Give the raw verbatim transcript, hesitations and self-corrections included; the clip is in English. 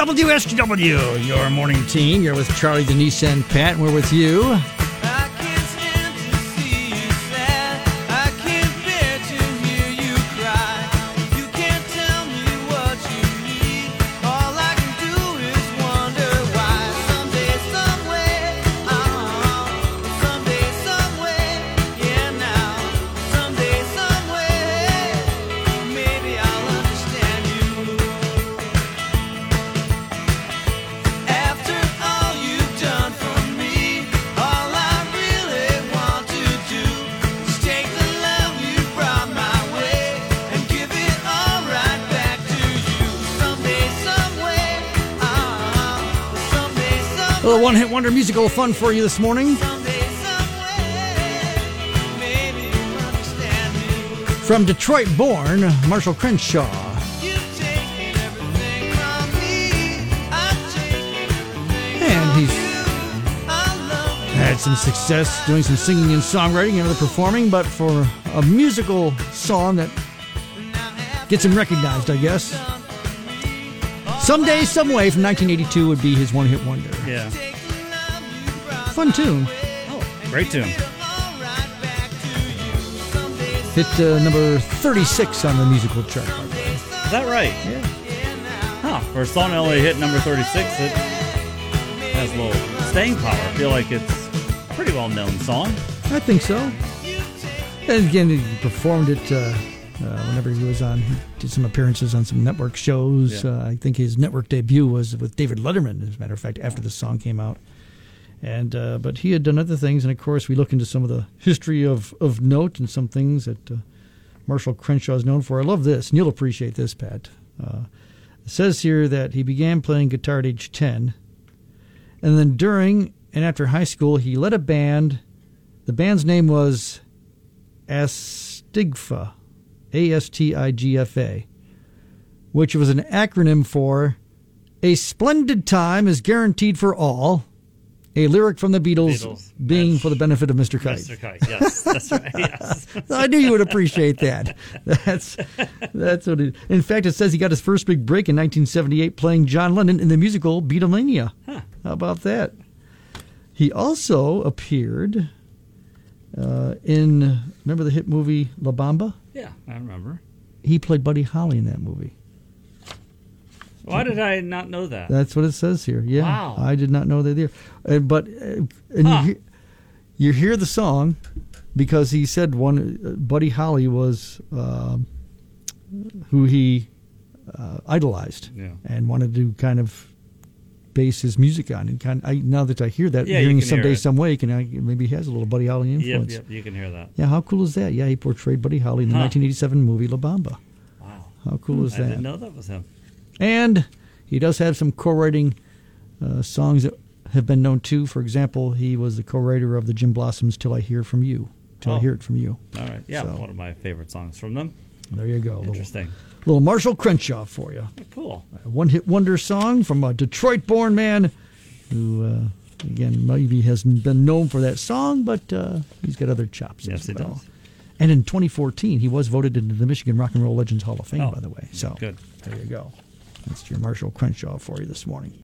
W S G W, your morning team. You're with Charlie, Denise, and Pat, and we're with you. A little one-hit wonder musical fun for you this morning. From Detroit born, Marshall Crenshaw. And he's had some success doing some singing and songwriting and other performing, but for a musical song that gets him recognized, I guess. Someday, Some Way from nineteen eighty-two would be his one-hit wonder. Yeah. Fun tune. Oh, great tune. Hit uh, number thirty-six on the musical chart. Is that right? Yeah. Huh. For a song that only hit number thirty-six, it has a little staying power. I feel like it's a pretty well-known song. I think so. And again, he performed it uh, uh, whenever he was on. He did some appearances on some network shows. Yeah. Uh, I think his network debut was with David Letterman, as a matter of fact, after the song came out. And uh, but he had done other things, and of course, we look into some of the history of, of note and some things that uh, Marshall Crenshaw is known for. I love this, and you'll appreciate this, Pat. Uh, it says here that he began playing guitar at age ten, and then during and after high school, he led a band. The band's name was Astigfa, A S T I G F A, which was an acronym for A Splendid Time is Guaranteed for All. A lyric from the Beatles, Beatles. being That's for the benefit of Mister Kite. Mister Kite, yes, that's right. Yes. I knew you would appreciate that. That's that's what it. In fact, it says he got his first big break in nineteen seventy-eight playing John Lennon in the musical Beatlemania. Huh. How about that? He also appeared uh, in, remember the hit movie La Bamba? Yeah, I remember. He played Buddy Holly in that movie. Why did I not know that? That's what it says here. Yeah, Wow. I did not know that there. Uh, but uh, and Huh. you, hear, you hear the song because he said one uh, Buddy Holly was uh, who he uh, idolized Yeah. and wanted to kind of base his music on. And kind of, I, now that I hear that, Yeah, you hearing can Someday, hear it. Some Way, can I, maybe he has a little Buddy Holly Yep, influence. yep, you can hear that. Yeah, how cool is that? Yeah, he portrayed Buddy Holly in the Huh. nineteen eighty-seven movie La Bamba. Wow. How cool is I that? didn't know that was him. And he does have some co-writing uh, songs that have been known too. For example, he was the co-writer of the Jim Blossoms' Till I Hear From You. Till Oh. I Hear It From You. All right. Yeah, So- one of my favorite songs from them. There you go. Interesting. Little, little Marshall Crenshaw for you. Cool. A one-hit wonder song from a Detroit-born man who, uh, again, maybe hasn't been known for that song, but uh, he's got other chops Yes, as he well. does. And in twenty fourteen, he was voted into the Michigan Rock and Roll Legends Hall of Fame, Oh, by the way. So good. there you go. That's your Marshall Crenshaw for you this morning.